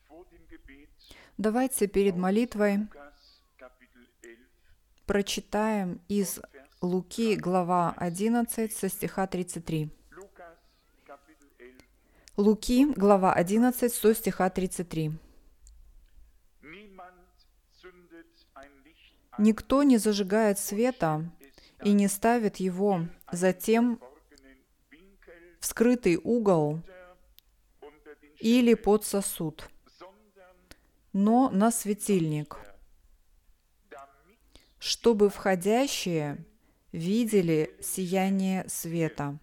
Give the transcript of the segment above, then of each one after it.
Давайте перед молитвой прочитаем из Луки, глава 11, со стиха 33. Луки, глава 11, со стиха 33. «Никто не зажигает света и не ставит его затем в скрытый угол или под сосуд, но на светильник, чтобы входящие видели сияние света.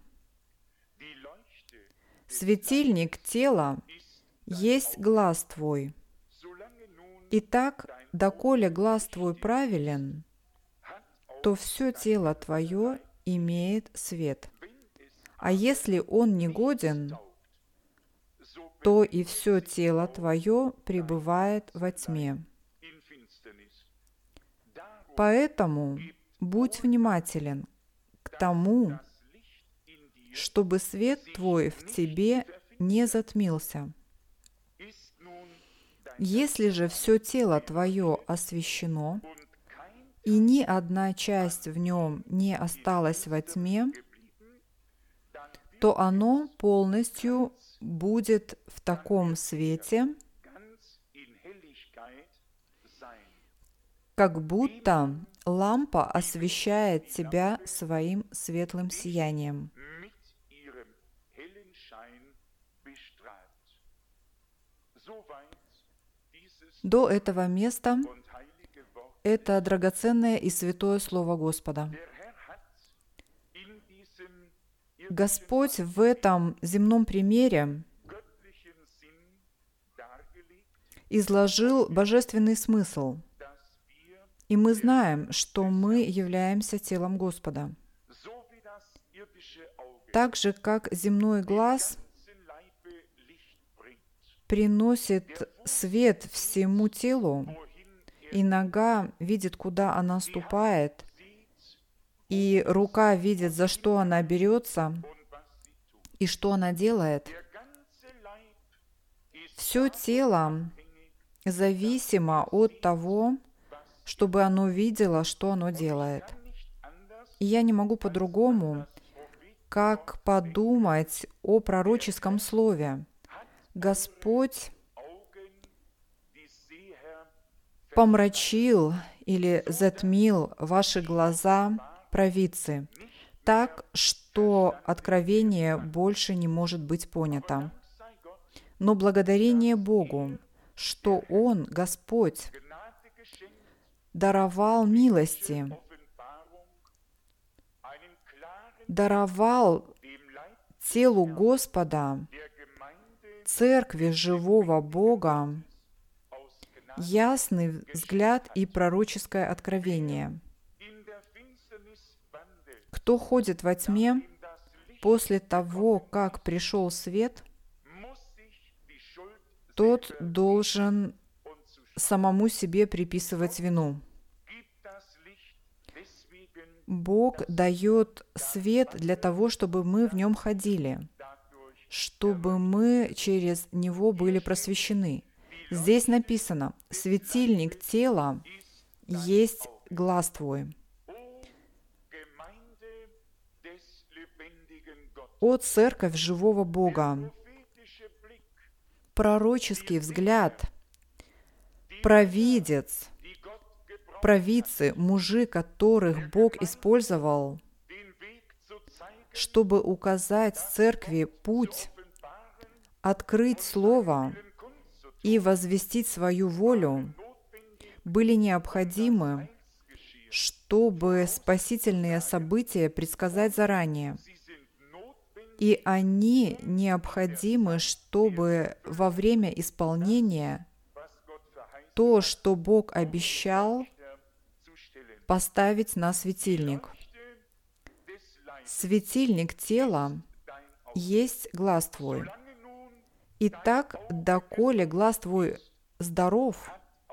Светильник тела есть глаз твой. Итак, доколе глаз твой правилен, то все тело твое имеет свет. А если он негоден, то и все тело твое пребывает во тьме. Поэтому будь внимателен к тому, чтобы свет твой в тебе не затмился. Если же все тело твое освящено, и ни одна часть в нем не осталась во тьме, то оно полностью будет в таком свете, как будто лампа освещает тебя своим светлым сиянием». До этого места это драгоценное и святое Слово Господа. Господь в этом земном примере изложил божественный смысл, и мы знаем, что мы являемся телом Господа. Так же, как земной глаз приносит свет всему телу, и нога видит, куда она ступает, и рука видит, за что она берется, и что она делает. Все тело зависимо от того, чтобы оно видело, что оно делает. И я не могу по-другому, как подумать о пророческом слове. Господь помрачил или затмил ваши глаза, провидцы, так, что откровение больше не может быть понято. Но благодарение Богу, что Он, Господь, даровал милости, даровал телу Господа, церкви живого Бога, ясный взгляд и пророческое откровение. Кто ходит во тьме, после того, как пришел свет, тот должен самому себе приписывать вину. Бог дает свет для того, чтобы мы в нем ходили, чтобы мы через него были просвещены. Здесь написано: «Светильник тела есть глаз твой». О, церковь живого Бога! Пророческий взгляд, провидец, провидцы, мужи, которых Бог использовал, чтобы указать церкви путь, открыть Слово и возвестить свою волю, были необходимы, чтобы спасительные события предсказать заранее. И они необходимы, чтобы во время исполнения то, что Бог обещал, поставить на светильник. Светильник тела есть глаз твой. Итак, доколе глаз твой здоров,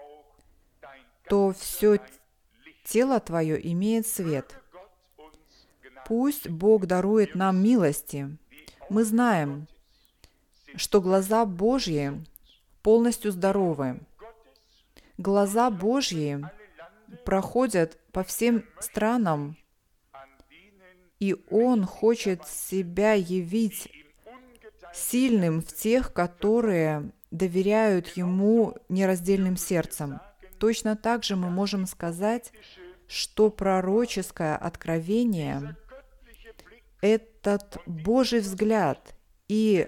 то все тело твое имеет свет. Пусть Бог дарует нам милости. Мы знаем, что глаза Божьи полностью здоровы. Глаза Божьи проходят по всем странам, и Он хочет себя явить сильным в тех, которые доверяют Ему нераздельным сердцем. Точно так же мы можем сказать, что пророческое откровение, этот Божий взгляд и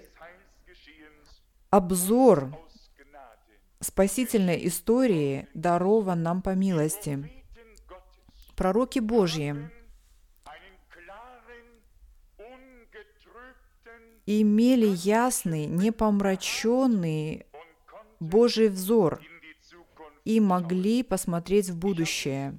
обзор спасительной истории дарован нам по милости. Пророки Божьи имели ясный, непомраченный Божий взор и могли посмотреть в будущее.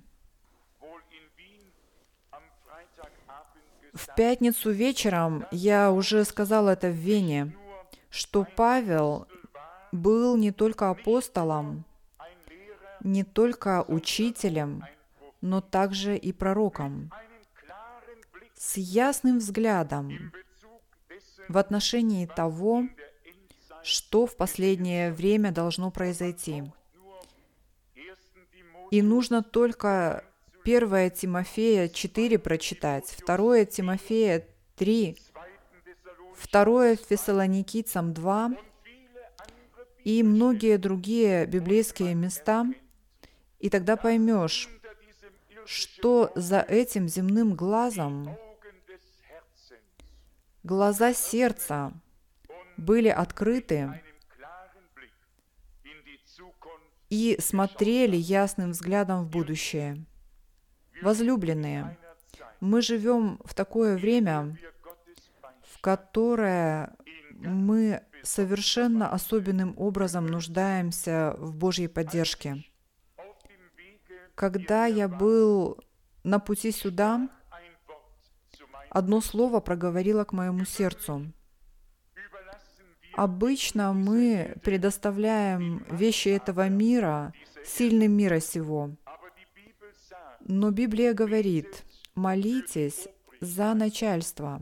В пятницу вечером я уже сказал это в Вене, что Павел был не только апостолом, не только учителем, но также и пророком, с ясным взглядом в отношении того, что в последнее время должно произойти. И нужно только 1 Тимофея 4 прочитать, 2 Тимофея 3, 2 Фессалоникийцам 2 и многие другие библейские места, и тогда поймешь, что за этим земным глазом глаза сердца были открыты и смотрели ясным взглядом в будущее. Возлюбленные, мы живем в такое время, в которое мы совершенно особенным образом нуждаемся в Божьей поддержке. Когда я был на пути сюда, одно слово проговорило к моему сердцу. Обычно мы предоставляем вещи этого мира сильным мира сего. Но Библия говорит, молитесь за начальство,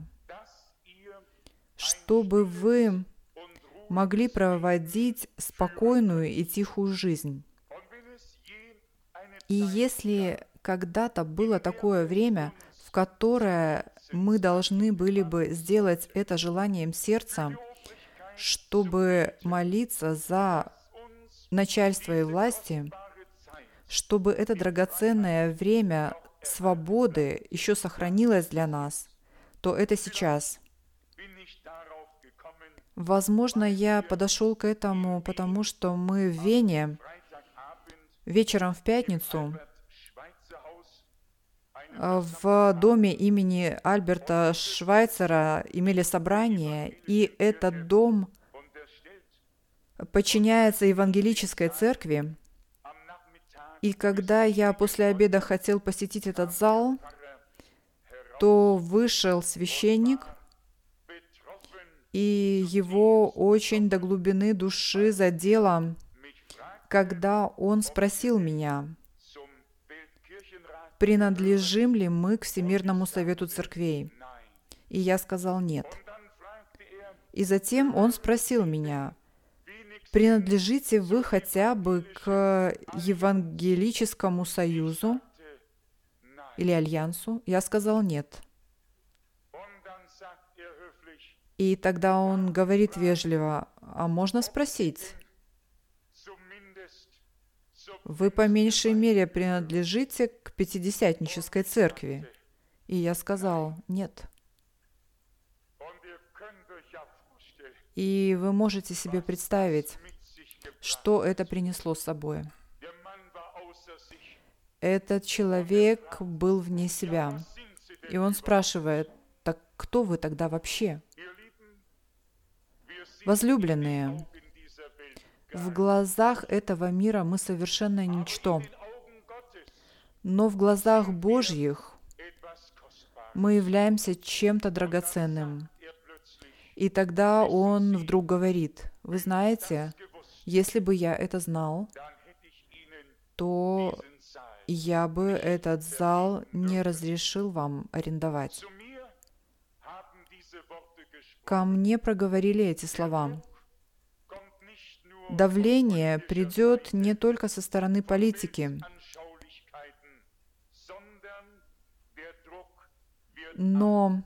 чтобы вы могли проводить спокойную и тихую жизнь. И если когда-то было такое время, в которое мы должны были бы сделать это желанием сердца, чтобы молиться за начальство и власти, чтобы это драгоценное время свободы еще сохранилось для нас, то это сейчас. Возможно, я подошел к этому, потому что мы в Вене вечером в пятницу в доме имени Альберта Швайцера имели собрание, и этот дом подчиняется евангелической церкви. И когда я после обеда хотел посетить этот зал, то вышел священник, и его очень до глубины души задело, когда он спросил меня, принадлежим ли мы к Всемирному Совету Церквей. И я сказал нет. И затем он спросил меня, принадлежите вы хотя бы к Евангелическому Союзу или Альянсу? Я сказал нет. И тогда он говорит вежливо, а можно спросить? Вы по меньшей мере принадлежите к Пятидесятнической церкви? И я сказал нет. И вы можете себе представить, что это принесло с собой. Этот человек был вне себя. И он спрашивает, так кто вы тогда вообще? Возлюбленные, в глазах этого мира мы совершенно ничто. Но в глазах Божьих мы являемся чем-то драгоценным. И тогда он вдруг говорит, вы знаете, если бы я это знал, то я бы этот зал не разрешил вам арендовать. Ко мне проговорили эти слова. Давление придет не только со стороны политики, но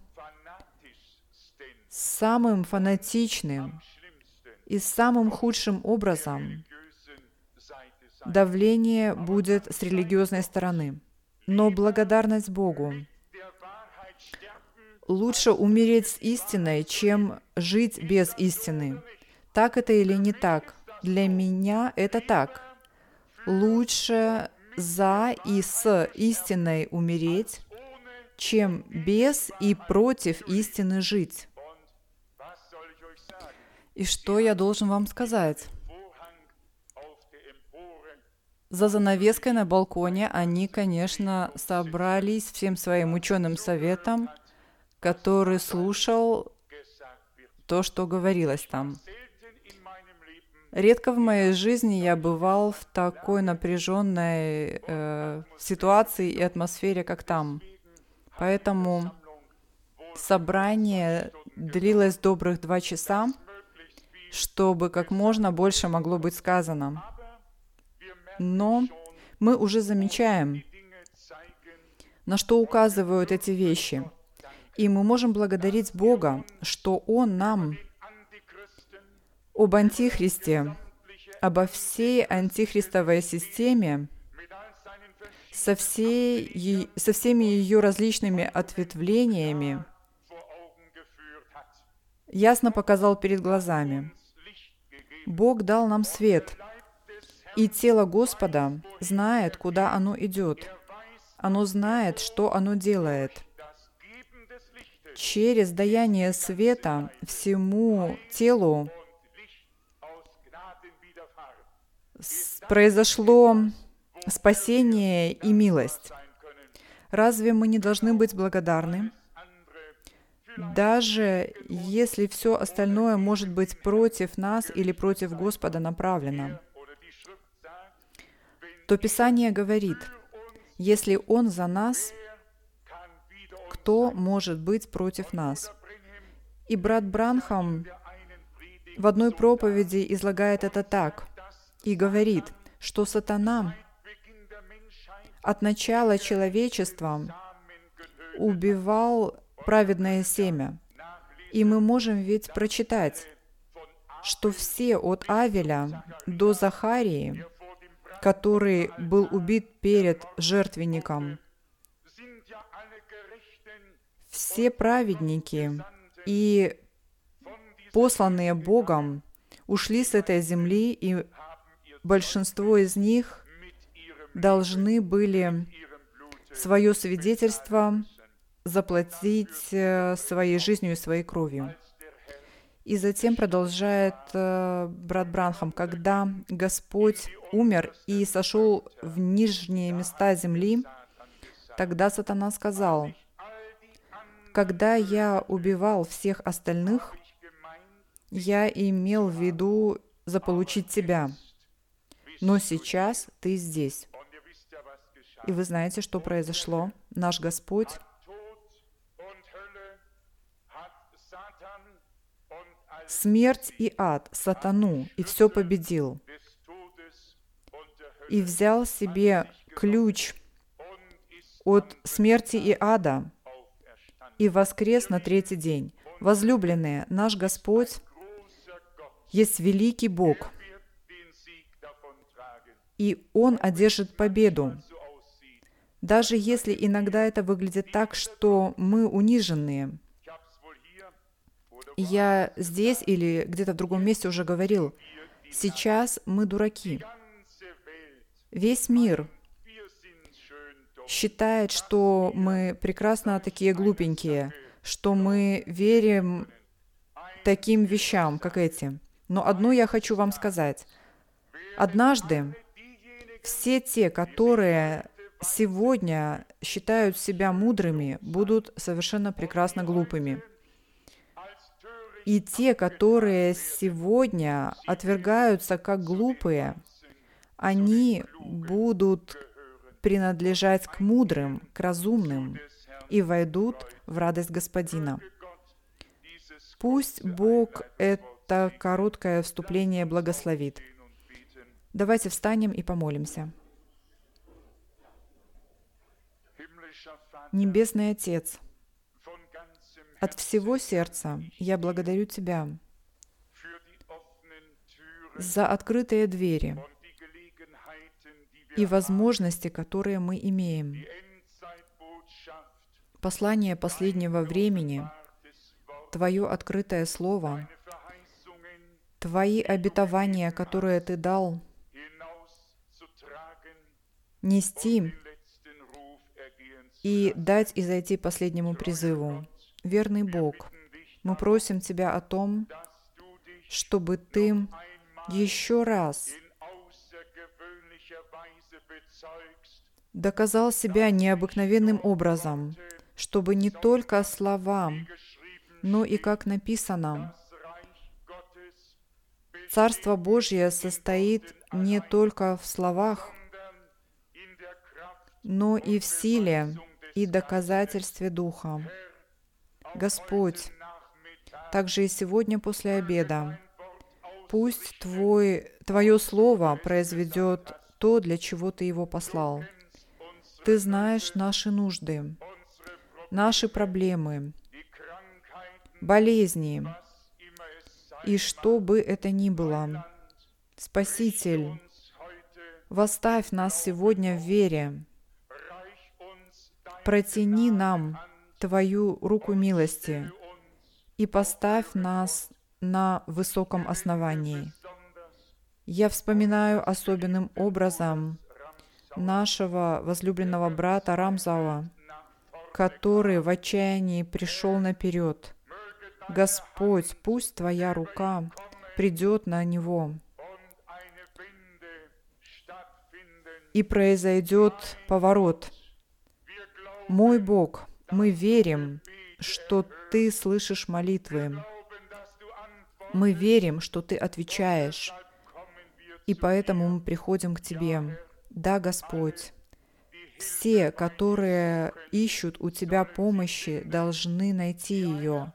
самым фанатичным и самым худшим образом давление будет с религиозной стороны. Но благодарность Богу. Лучше умереть с истиной, чем жить без истины. Так это или не так? Для меня это так. Лучше за и с истиной умереть, чем без и против истины жить. И что я должен вам сказать? За занавеской на балконе они, конечно, собрались всем своим ученым советом, который слушал то, что говорилось там. Редко в моей жизни я бывал в такой напряженной ситуации и атмосфере, как там. Поэтому собрание длилось добрых 2 часа, чтобы как можно больше могло быть сказано. Но мы уже замечаем, на что указывают эти вещи. И мы можем благодарить Бога, что Он нам об Антихристе, обо всей антихристовой системе, со всеми ее различными ответвлениями, ясно показал перед глазами. Бог дал нам свет, и тело Господа знает, куда оно идет. Оно знает, что оно делает. Через даяние света всему телу произошло спасение и милость. Разве мы не должны быть благодарны? Даже если все остальное может быть против нас или против Господа направлено, то Писание говорит, если Он за нас, кто может быть против нас? И брат Бранхам в одной проповеди излагает это так и говорит, что сатана от начала человечества убивал праведное семя. И мы можем ведь прочитать, что все от Авеля до Захарии, который был убит перед жертвенником, все праведники и посланные Богом ушли с этой земли, и большинство из них должны были свое свидетельство заплатить своей жизнью и своей кровью. И затем продолжает брат Бранхам, когда Господь умер и сошел в нижние места земли, тогда сатана сказал, когда я убивал всех остальных, я имел в виду заполучить тебя, но сейчас ты здесь. И вы знаете, что произошло? Наш Господь смерть и ад, сатану, и все победил. И взял себе ключ от смерти и ада, и воскрес на 3-й день. Возлюбленные, наш Господь есть великий Бог, и Он одержит победу. Даже если иногда это выглядит так, что мы униженные. Я здесь или где-то в другом месте уже говорил, сейчас мы дураки. Весь мир считает, что мы прекрасно такие глупенькие, что мы верим таким вещам, как эти. Но одно я хочу вам сказать. Однажды все те, которые сегодня считают себя мудрыми, будут совершенно прекрасно глупыми. И те, которые сегодня отвергаются как глупые, они будут принадлежать к мудрым, к разумным и войдут в радость Господина. Пусть Бог это короткое вступление благословит. Давайте встанем и помолимся. Небесный Отец, от всего сердца я благодарю Тебя за открытые двери и возможности, которые мы имеем. Послание последнего времени, Твое открытое Слово, Твои обетования, которые Ты дал, нести и дать изойти последнему призыву. Верный Бог, мы просим Тебя о том, чтобы Ты еще раз доказал себя необыкновенным образом, чтобы не только словам, но и, как написано, Царство Божье состоит не только в словах, но и в силе и доказательстве Духа. Господь, также и сегодня после обеда, пусть Твое Слово произведет то, для чего Ты его послал. Ты знаешь наши нужды, наши проблемы, болезни, и что бы это ни было. Спаситель, восставь нас сегодня в вере, протяни нам Твою руку милости и поставь нас на высоком основании. Я вспоминаю особенным образом нашего возлюбленного брата Рамзала, который в отчаянии пришел наперед. Господь, пусть Твоя рука придет на него, и произойдет поворот. Мой Бог, мы верим, что Ты слышишь молитвы. Мы верим, что Ты отвечаешь, и поэтому мы приходим к Тебе. Да, Господь, все, которые ищут у Тебя помощи, должны найти ее.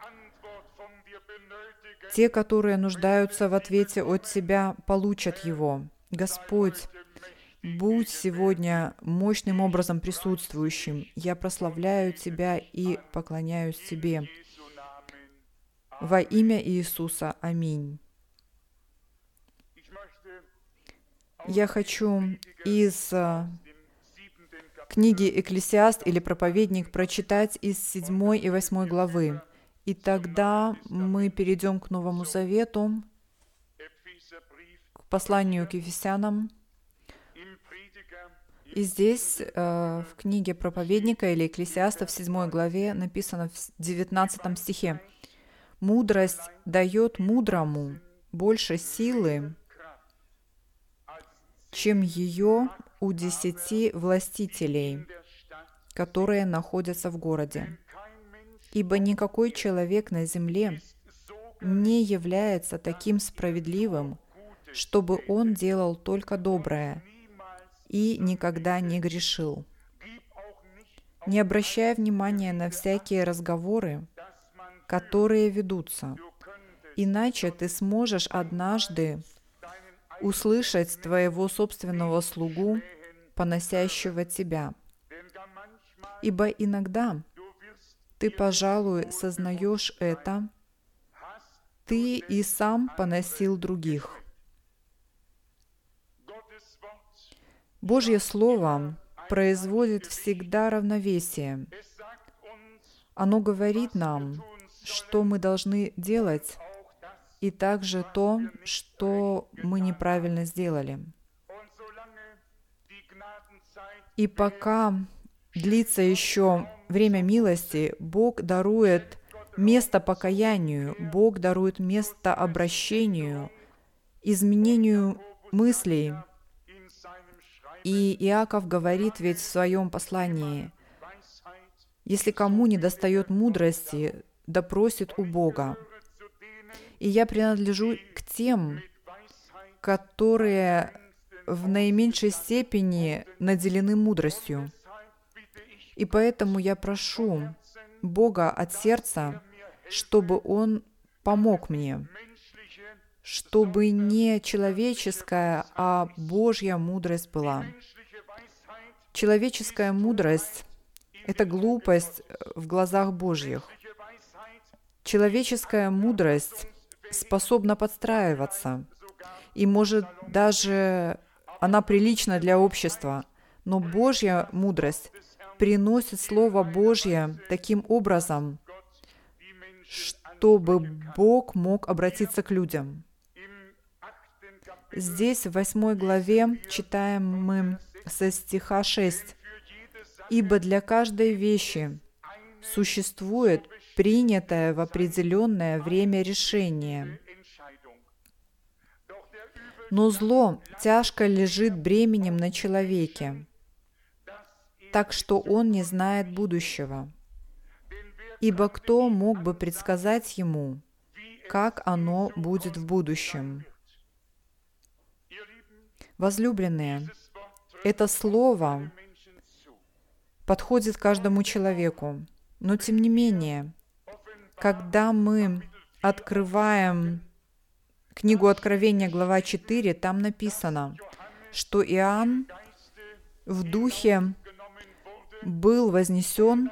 Те, которые нуждаются в ответе от Тебя, получат его. Господь, будь сегодня мощным образом присутствующим. Я прославляю Тебя и поклоняюсь Тебе. Во имя Иисуса. Аминь. Я хочу из книги «Экклесиаст» или «Проповедник» прочитать из 7 и 8 главы. И тогда мы перейдем к Новому Завету, к посланию к Ефесянам. И здесь, в книге «Проповедника» или «Экклесиаста» в 7 главе написано в 19 стихе: «Мудрость дает мудрому больше силы, чем ее у 10 властителей, которые находятся в городе. Ибо никакой человек на земле не является таким справедливым, чтобы он делал только доброе и никогда не грешил. Не обращая внимания на всякие разговоры, которые ведутся, иначе ты сможешь однажды услышать твоего собственного слугу, поносящего тебя. Ибо иногда ты, пожалуй, сознаешь это, ты и сам поносил других». Божье Слово производит всегда равновесие. Оно говорит нам, что мы должны делать, и также то, что мы неправильно сделали. И пока длится еще время милости, Бог дарует место покаянию, Бог дарует место обращению, изменению мыслей. И Иаков говорит ведь в своем послании: «Если кому не достает мудрости, да просит у Бога». И я принадлежу к тем, которые в наименьшей степени наделены мудростью. И поэтому я прошу Бога от сердца, чтобы Он помог мне. чтобы не человеческая, а Божья мудрость была. Человеческая мудрость — это глупость в глазах Божьих. Человеческая мудрость способна подстраиваться, и может даже она прилична для общества, но Божья мудрость приносит Слово Божье таким образом, чтобы Бог мог обратиться к людям. Здесь, в 8 главе, читаем мы со стиха 6. «Ибо для каждой вещи существует принятое в определенное время решение. Но зло тяжко лежит бременем на человеке, так что он не знает будущего. Ибо кто мог бы предсказать ему, как оно будет в будущем?» Возлюбленные, это слово подходит каждому человеку. Но тем не менее, когда мы открываем книгу Откровения, глава 4, там написано, что Иоанн в духе был вознесен,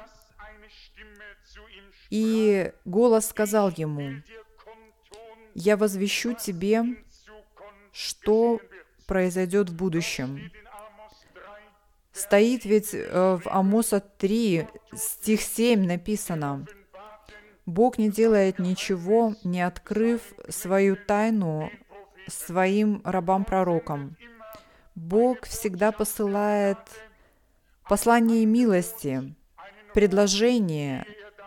и голос сказал ему: «Я возвещу тебе, что произойдет в будущем». Стоит ведь в Амоса 3, стих 7 написано: «Бог не делает ничего, не открыв свою тайну своим рабам-пророкам». Бог всегда посылает послание милости, предложение,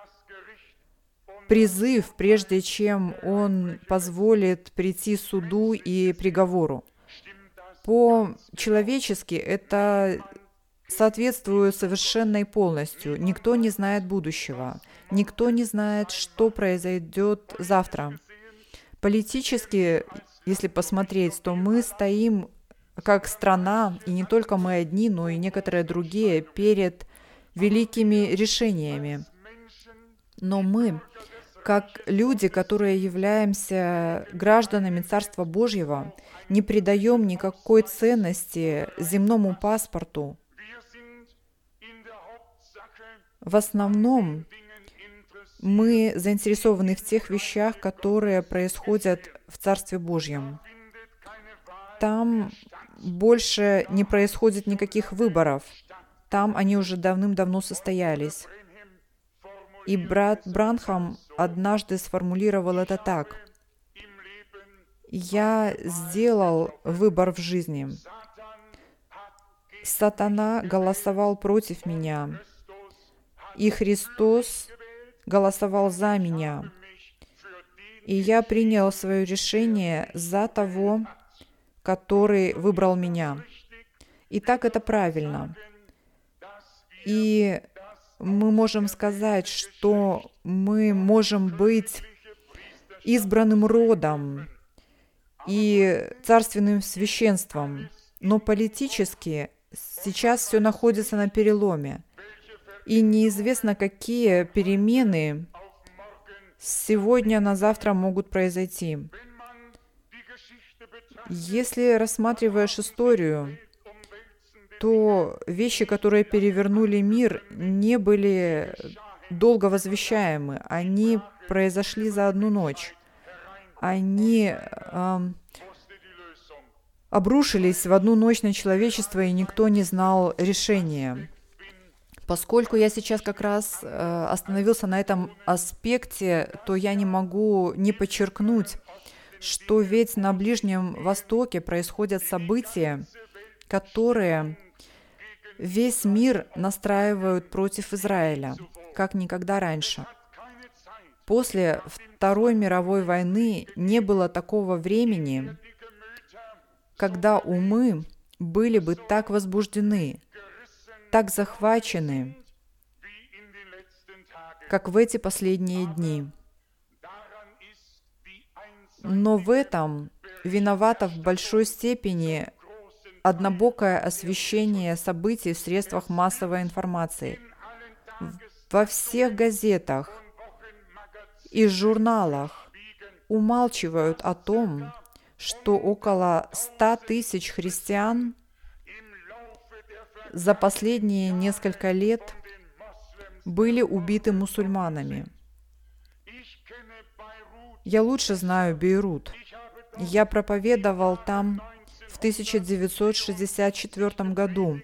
призыв, прежде чем Он позволит прийти суду и приговору. По-человечески это соответствует совершенно и полностью. Никто не знает будущего. Никто не знает, что произойдет завтра. Политически, если посмотреть, то мы стоим как страна, и не только мы одни, но и некоторые другие, перед великими решениями. Но мы, как люди, которые являемся гражданами Царства Божьего, не придаем никакой ценности земному паспорту. В основном мы заинтересованы в тех вещах, которые происходят в Царстве Божьем. Там больше не происходит никаких выборов. Там они уже давным-давно состоялись. И брат Бранхам однажды сформулировал это так: «Я сделал выбор в жизни. Сатана голосовал против меня, и Христос голосовал за меня. И я принял свое решение за того, который выбрал меня. И так это правильно. И мы можем сказать, что мы можем быть избранным родом и царственным священством, но политически сейчас все находится на переломе, и неизвестно, какие перемены сегодня на завтра могут произойти. Если рассматриваешь историю, то вещи, которые перевернули мир, не были долго возвещаемы. Они произошли за одну ночь. Они обрушились в одну ночь на человечество, и никто не знал решения. Поскольку я сейчас как раз остановился на этом аспекте, то я не могу не подчеркнуть, что ведь на Ближнем Востоке происходят события, которые весь мир настраивают против Израиля, как никогда раньше. После Второй мировой войны не было такого времени, когда умы были бы так возбуждены, так захвачены, как в эти последние дни. Но в этом виновато в большой степени однобокое освещение событий в средствах массовой информации. Во всех газетах и журналах умалчивают о том, что около 100 тысяч христиан за последние несколько лет были убиты мусульманами. Я лучше знаю Бейрут. Я проповедовал там в 1964 году.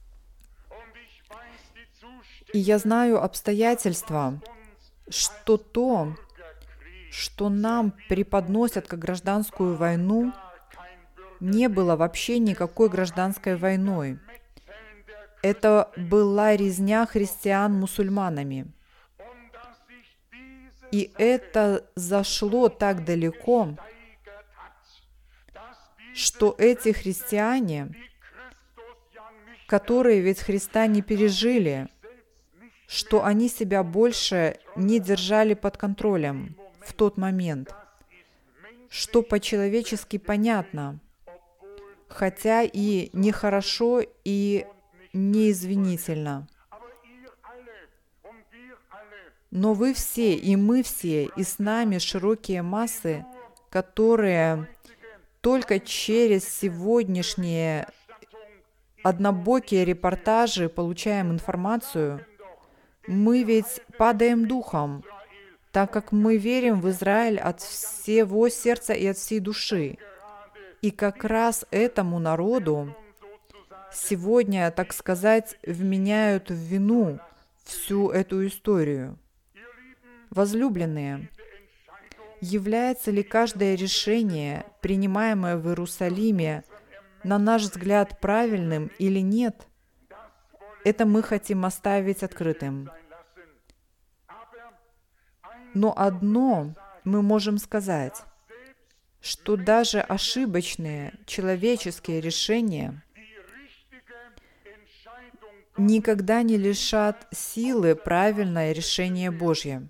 И я знаю обстоятельства, что то, что нам преподносят как гражданскую войну, не было вообще никакой гражданской войной. Это была резня христиан мусульманами. И это зашло так далеко, что эти христиане, которые ведь Христа не пережили, что они себя больше не держали под контролем в тот момент, что по-человечески понятно, хотя и нехорошо, и неизвинительно. Но вы все, и мы все, и с нами широкие массы, которые только через сегодняшние однобокие репортажи получаем информацию, мы ведь падаем духом, так как мы верим в Израиль от всего сердца и от всей души. И как раз этому народу сегодня, так сказать, вменяют в вину всю эту историю. Возлюбленные, является ли каждое решение, принимаемое в Иерусалиме, на наш взгляд, правильным или нет, это мы хотим оставить открытым. Но одно мы можем сказать, что даже ошибочные человеческие решения никогда не лишат силы правильное решение Божье.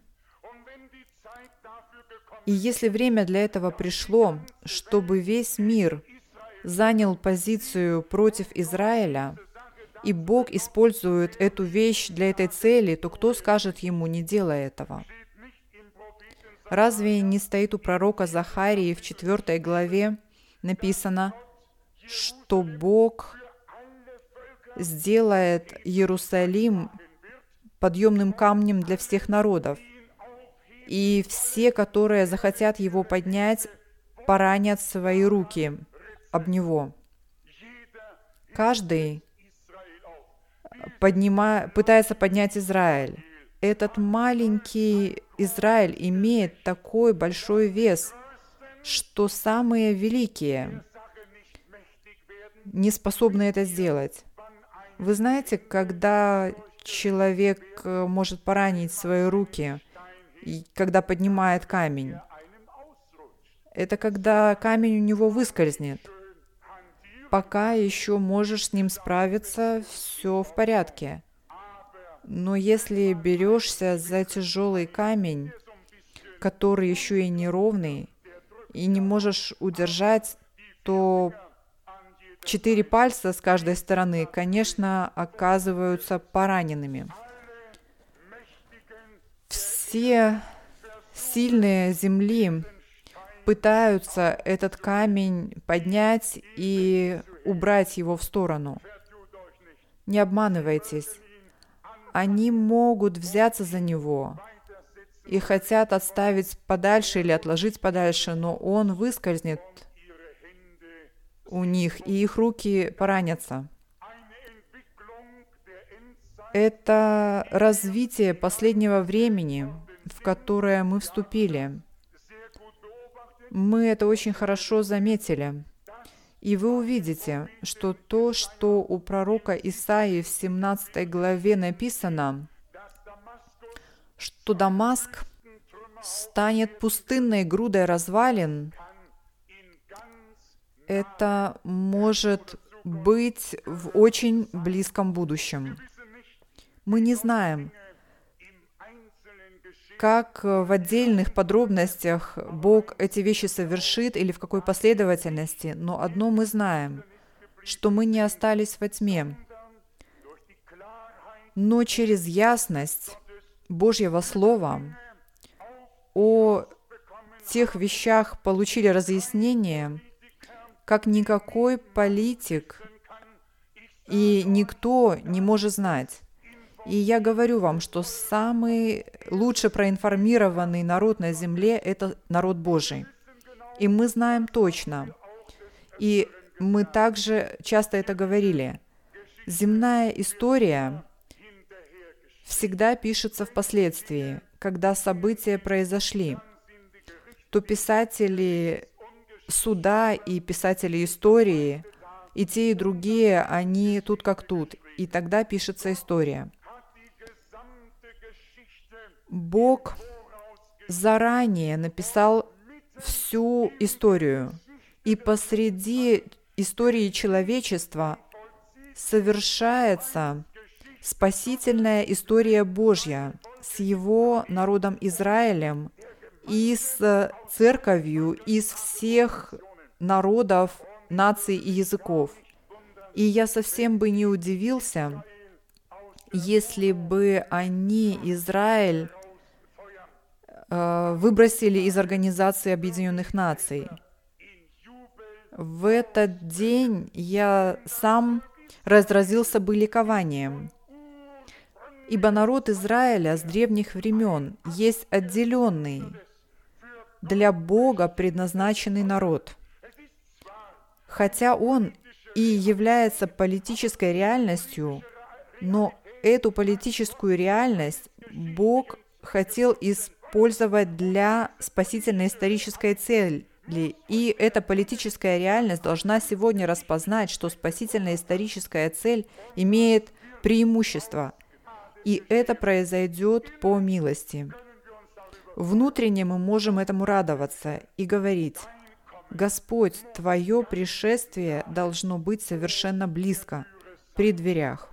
И если время для этого пришло, чтобы весь мир занял позицию против Израиля, и Бог использует эту вещь для этой цели, то кто скажет ему «не делай этого»? Разве не стоит у пророка Захарии в 4 главе написано, что Бог сделает Иерусалим подъемным камнем для всех народов, и все, которые захотят его поднять, поранят свои руки об него. Каждый пытается поднять Израиль. Этот маленький Израиль имеет такой большой вес, что самые великие не способны это сделать. Вы знаете, когда человек может поранить свои руки, когда поднимает камень? Это когда камень у него выскользнет. Пока еще можешь с ним справиться, все в порядке. Но если берешься за тяжелый камень, который еще и неровный, и не можешь удержать, то 4 пальца с каждой стороны, конечно, оказываются пораненными. Все сильные земли пытаются этот камень поднять и убрать его в сторону. Не обманывайтесь. Они могут взяться за него и хотят отставить подальше или отложить подальше, но он выскользнет у них, и их руки поранятся. Это развитие последнего времени, в которое мы вступили. Мы это очень хорошо заметили. И вы увидите, что то, что у пророка Исаии в 17 главе написано, что Дамаск станет пустынной грудой развалин, это может быть в очень близком будущем. Мы не знаем, как в отдельных подробностях Бог эти вещи совершит или в какой последовательности, но одно мы знаем, что мы не остались во тьме. Но через ясность Божьего Слова о тех вещах получили разъяснение, как никакой политик и никто не может знать. И я говорю вам, что самый лучше проинформированный народ на земле — это народ Божий. И мы знаем точно, и мы также часто это говорили, земная история всегда пишется впоследствии, когда события произошли. То писатели суда и писатели истории, и те, и другие, они тут как тут, и тогда пишется история. Бог заранее написал всю историю, и посреди истории человечества совершается спасительная история Божья с Его народом Израилем и с церковью из всех народов, наций и языков. И я совсем бы не удивился, если бы они, Израиль, выбросили из Организации Объединенных Наций. В этот день я сам разразился бы ликованием, ибо народ Израиля с древних времен есть отделенный, для Бога предназначенный народ. Хотя он и является политической реальностью, но эту политическую реальность Бог хотел использовать для спасительной исторической цели. И эта политическая реальность должна сегодня распознать, что спасительная историческая цель имеет преимущество. И это произойдет по милости. Внутренне мы можем этому радоваться и говорить: «Господь, Твое пришествие должно быть совершенно близко, при дверях».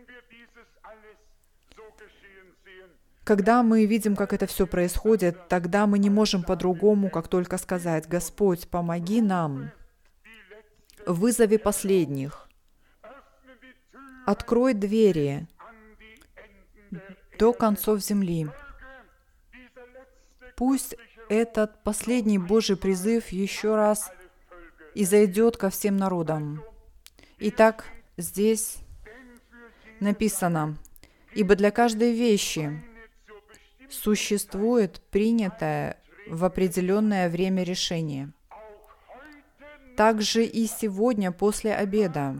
Когда мы видим, как это все происходит, тогда мы не можем по-другому, как только сказать: «Господь, помоги нам, вызови последних, открой двери до концов земли». Пусть этот последний Божий призыв еще раз изойдет ко всем народам. Итак, здесь написано: «Ибо для каждой вещи существует принятое в определенное время решение. Также и сегодня после обеда.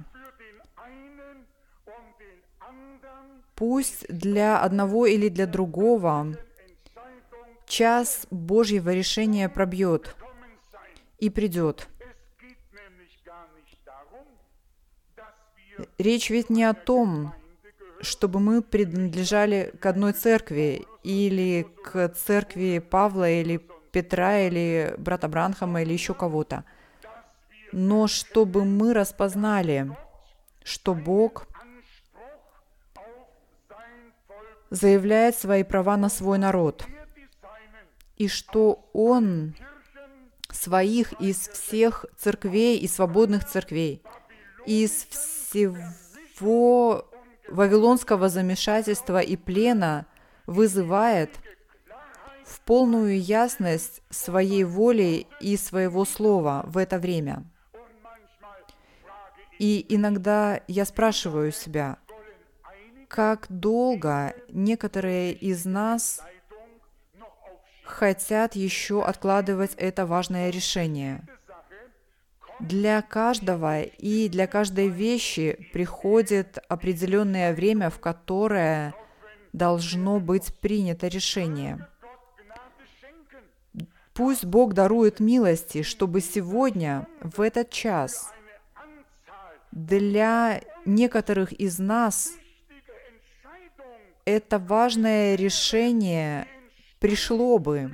Пусть для одного или для другого час Божьего решения пробьет и придет». Речь ведь не о том, чтобы мы принадлежали к одной церкви, или к церкви Павла, или Петра, или брата Бранхама, или еще кого-то, но чтобы мы распознали, что Бог заявляет свои права на свой народ, и что Он своих из всех церквей и свободных церквей, из всего вавилонского замешательства и плена вызывает в полную ясность своей воли и своего слова в это время. И иногда я спрашиваю себя, как долго некоторые из нас хотят еще откладывать это важное решение. Для каждого и для каждой вещи приходит определенное время, в которое должно быть принято решение. Пусть Бог дарует милости, чтобы сегодня, в этот час, для некоторых из нас это важное решение пришло бы,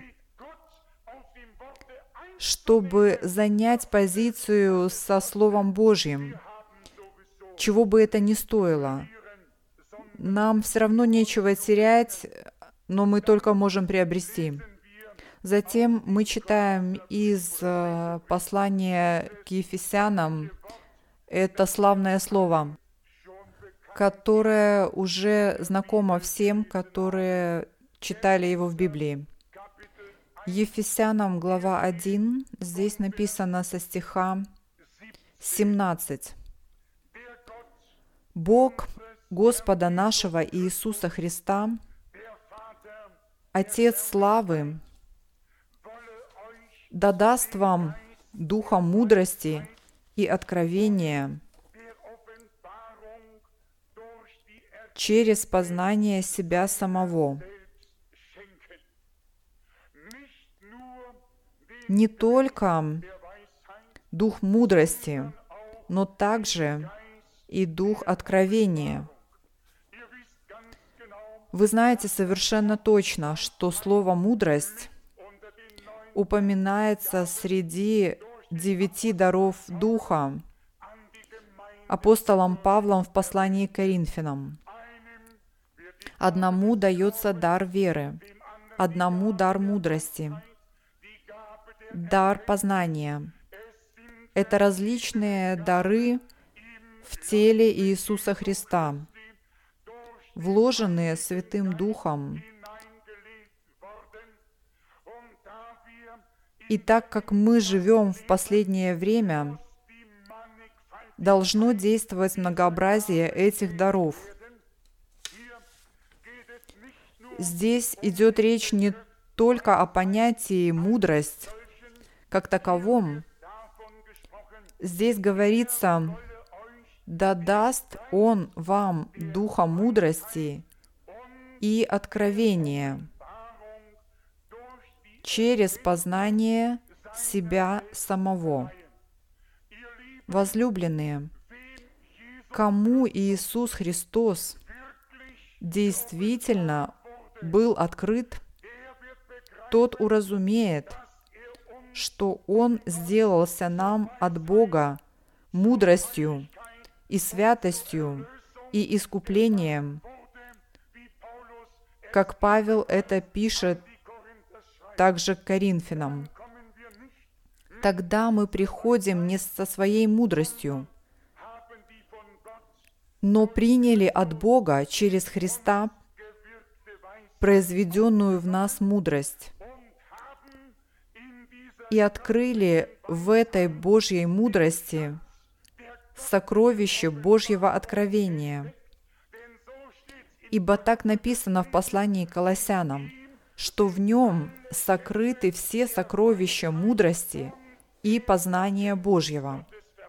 чтобы занять позицию со Словом Божьим, чего бы это ни стоило. Нам все равно нечего терять, но мы только можем приобрести. Затем мы читаем из послания к Ефесянам это славное слово, которое уже знакомо всем, которые читали его в Библии. Ефесянам глава 1, здесь написано со стиха 17. «Бог Господа нашего Иисуса Христа, Отец славы, да даст вам духа мудрости и откровения через познание себя самого». Не только дух мудрости, но также и дух откровения. Вы знаете совершенно точно, что слово «мудрость» упоминается среди 9 даров Духа апостолом Павлом в послании к Коринфянам. Одному дается дар веры, одному дар мудрости, дар познания. Это различные дары в теле Иисуса Христа, вложенные Святым Духом. И так как мы живем в последнее время, должно действовать многообразие этих даров. Здесь идет речь не только о понятии «мудрость» как таковом. Здесь говорится: «Да даст Он вам духа мудрости и откровения через познание себя самого». Возлюбленные, кому Иисус Христос действительно был открыт, тот уразумеет, что Он сделался нам от Бога мудростью и святостью и искуплением, как Павел это пишет также к Коринфянам. Тогда мы приходим не со своей мудростью, но приняли от Бога через Христа произведенную в нас мудрость и открыли в этой Божьей мудрости сокровище Божьего откровения. Ибо так написано в послании к Колоссянам, что в нем сокрыты все сокровища мудрости и познания Божьего.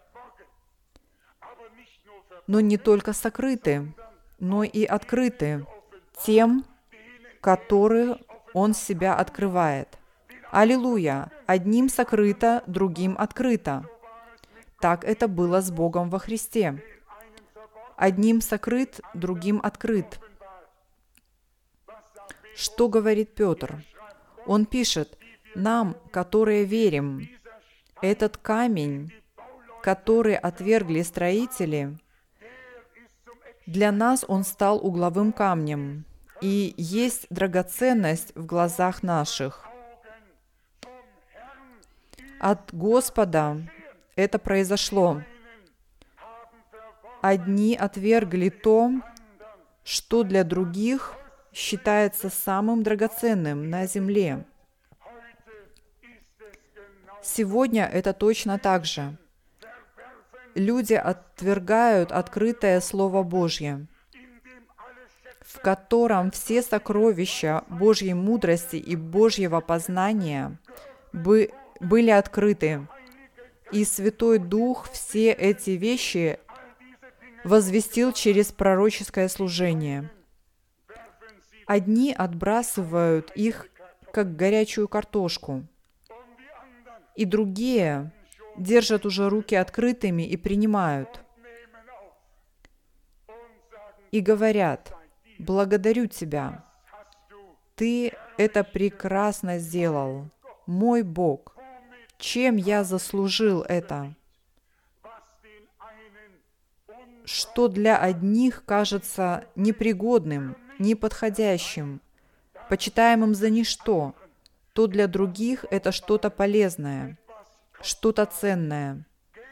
Но не только сокрыты, но и открыты тем, которые Он себя открывает. Аллилуйя! Одним сокрыто, другим открыто. Так это было с Богом во Христе. Одним сокрыт, другим открыт. Что говорит Петр? Он пишет: «Нам, которые верим, этот камень, который отвергли строители, для нас он стал угловым камнем и есть драгоценность в глазах наших». От Господа это произошло. Одни отвергли то, что для других считается самым драгоценным на земле. Сегодня это точно так же. Люди отвергают открытое Слово Божье, в котором все сокровища Божьей мудрости и Божьего познания были открыты, и Святой Дух все эти вещи возвестил через пророческое служение. Одни отбрасывают их, как горячую картошку, и другие держат уже руки открытыми и принимают. И говорят: «Благодарю Тебя, Ты это прекрасно сделал, мой Бог. Чем я заслужил это?» Что для одних кажется непригодным, неподходящим, почитаемым за ничто, то для других это что-то полезное, что-то ценное.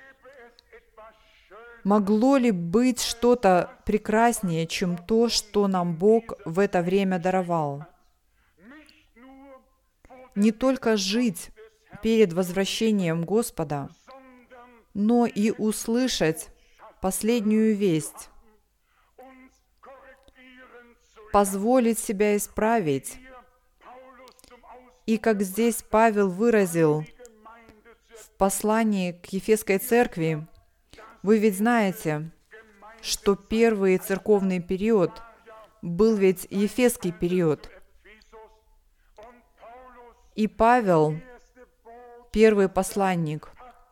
Могло ли быть что-то прекраснее, чем то, что нам Бог в это время даровал? не только жить перед возвращением Господа, но и услышать последнюю весть, позволить себя исправить. И как здесь Павел выразил в послании к Ефесской церкви, вы ведь знаете, что первый церковный период был ведь Ефесский период. И Павел, первый посланник,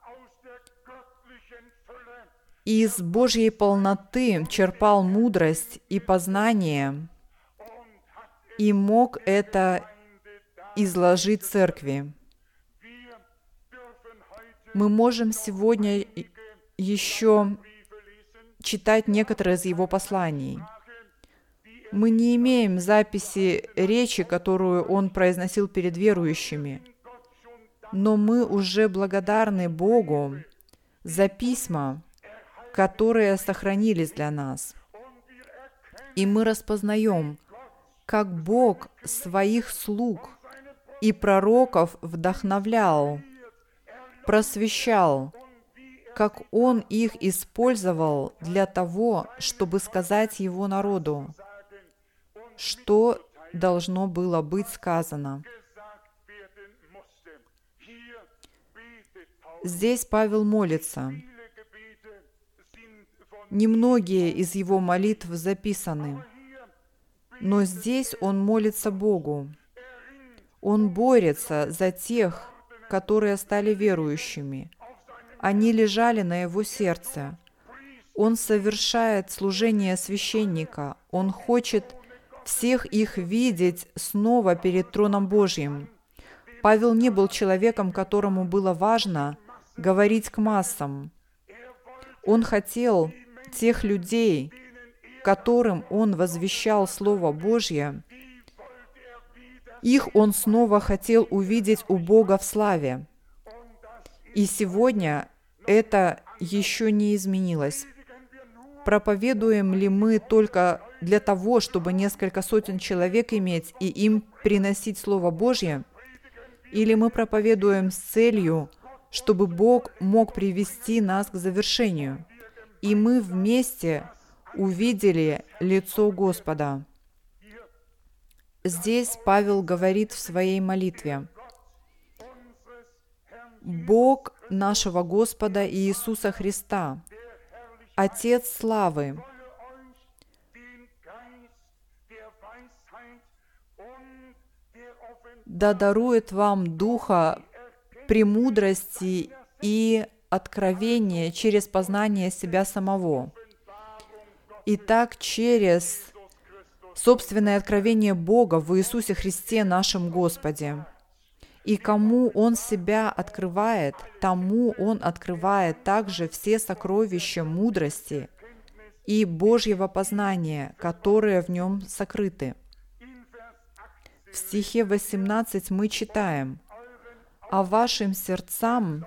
из Божьей полноты черпал мудрость и познание и мог это изложить церкви. Мы можем сегодня еще читать некоторые из его посланий. Мы не имеем записи речи, которую он произносил перед верующими, но мы уже благодарны Богу за письма, которые сохранились для нас. И мы распознаем, как Бог своих слуг и пророков вдохновлял, просвещал, как Он их использовал для того, чтобы сказать Его народу, что должно было быть сказано. Здесь Павел молится. Немногие из его молитв записаны, но здесь он молится Богу. Он борется за тех, которые стали верующими. Они лежали на его сердце. Он совершает служение священника. Он хочет всех их видеть снова перед троном Божьим. Павел не был человеком, которому было важно говорить к массам. Он хотел тех людей, которым он возвещал Слово Божье, их он снова хотел увидеть у Бога в славе. И сегодня это еще не изменилось. Проповедуем ли мы только для того, чтобы несколько сотен человек иметь и им приносить Слово Божье? Или мы проповедуем с целью, чтобы Бог мог привести нас к завершению, и мы вместе увидели лицо Господа? Здесь Павел говорит в своей молитве: «Бог нашего Господа Иисуса Христа, Отец славы, да дарует вам духа премудрости и откровения через познание себя самого, и так через собственное откровение Бога в Иисусе Христе нашем Господе. И кому Он себя открывает, тому Он открывает также все сокровища мудрости и Божьего познания, которые в Нем сокрыты». В стихе 18 мы читаем: «А вашим сердцам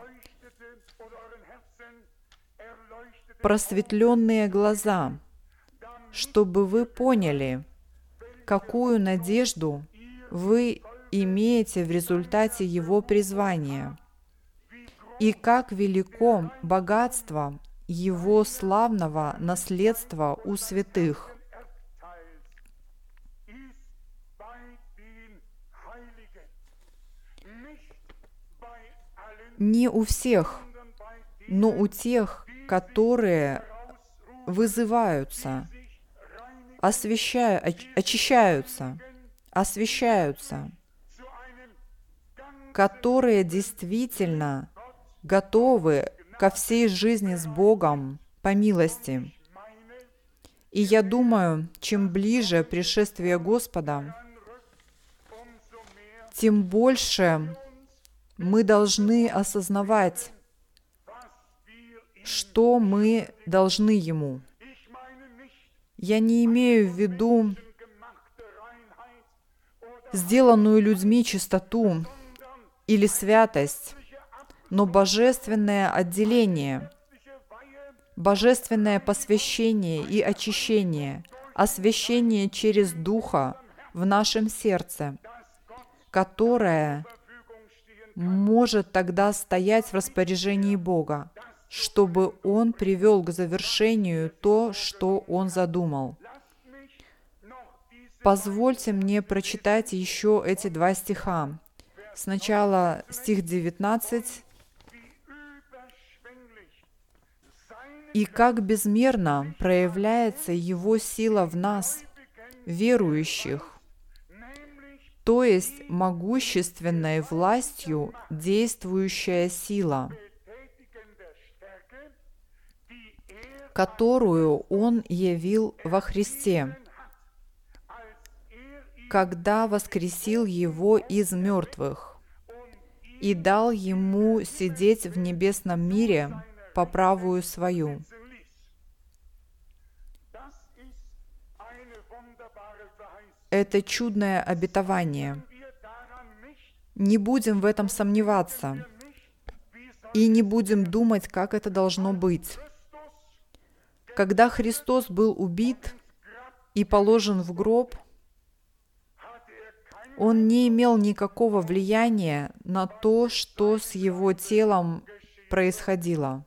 просветленные глаза, чтобы вы поняли, какую надежду вы имеете в результате Его призвания, и как велико богатство Его славного наследства у святых». Не у всех, но у тех, которые вызываются, очищаются, освящаются, которые действительно готовы ко всей жизни с Богом по милости. И я думаю, чем ближе пришествие Господа, тем больше мы должны осознавать, что мы должны Ему. Я не имею в виду сделанную людьми чистоту или святость, но божественное отделение, божественное посвящение и очищение, освящение через Духа в нашем сердце, которое может тогда стоять в распоряжении Бога, чтобы Он привел к завершению то, что Он задумал. Позвольте мне прочитать еще эти 2 стиха. Сначала стих 19. «И как безмерно проявляется Его сила в нас, верующих, то есть могущественной властью действующая сила, которую Он явил во Христе, когда воскресил Его из мертвых и дал Ему сидеть в небесном мире по правую Свою». Это чудное обетование. Не будем в этом сомневаться и не будем думать, как это должно быть. Когда Христос был убит и положен в гроб, Он не имел никакого влияния на то, что с Его телом происходило.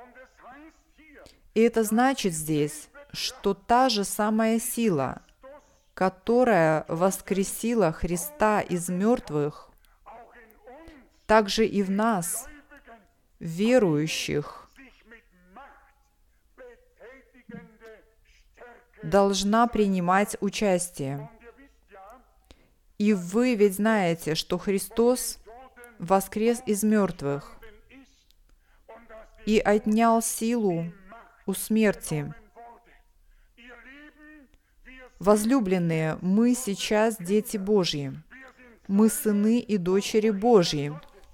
И это значит здесь, что та же самая сила, которая воскресила Христа из мертвых, также и в нас, верующих, должна принимать участие. И вы ведь знаете, что Христос воскрес из мертвых и отнял силу у смерти. Возлюбленные, мы сейчас дети Божьи. Мы сыны и дочери Божьи.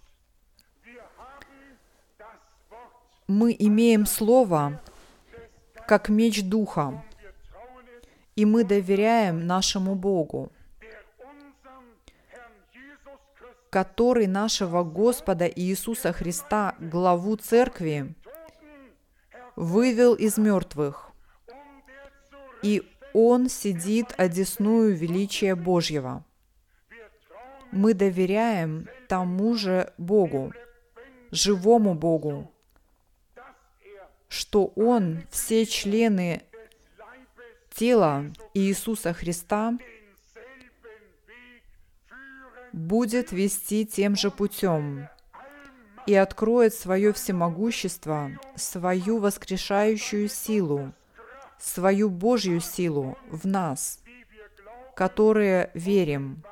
Мы имеем Слово, как меч Духа, и мы доверяем нашему Богу, который нашего Господа Иисуса Христа, главу Церкви, вывел из мертвых, и Он сидит одесную величия Божьего. Мы доверяем тому же Богу, живому Богу, что Он все члены тела Иисуса Христа будет вести тем же путем и откроет свое всемогущество, свою воскрешающую силу, свою Божью силу в нас, которые верим.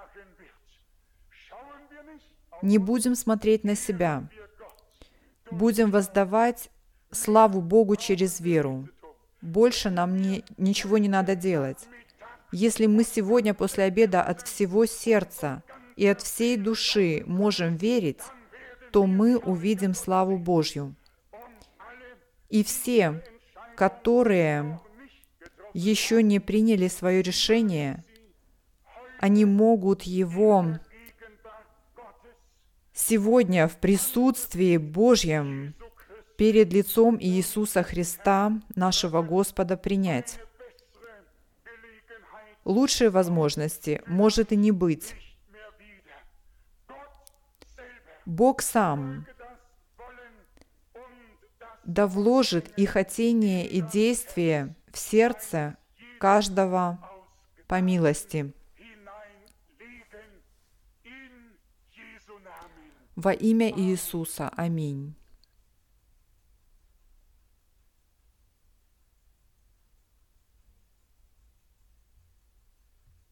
Не будем смотреть на себя. Будем воздавать славу Богу через веру. Больше нам ничего не надо делать. Если мы сегодня после обеда от всего сердца и от всей души можем верить, то мы увидим славу Божью. И все, которые еще не приняли свое решение, они могут его сегодня в присутствии Божьем перед лицом Иисуса Христа, нашего Господа, принять. Лучшей возможности может и не быть. Бог сам да вложит и хотение, и действие в сердце каждого по милости. Во имя Иисуса. Аминь.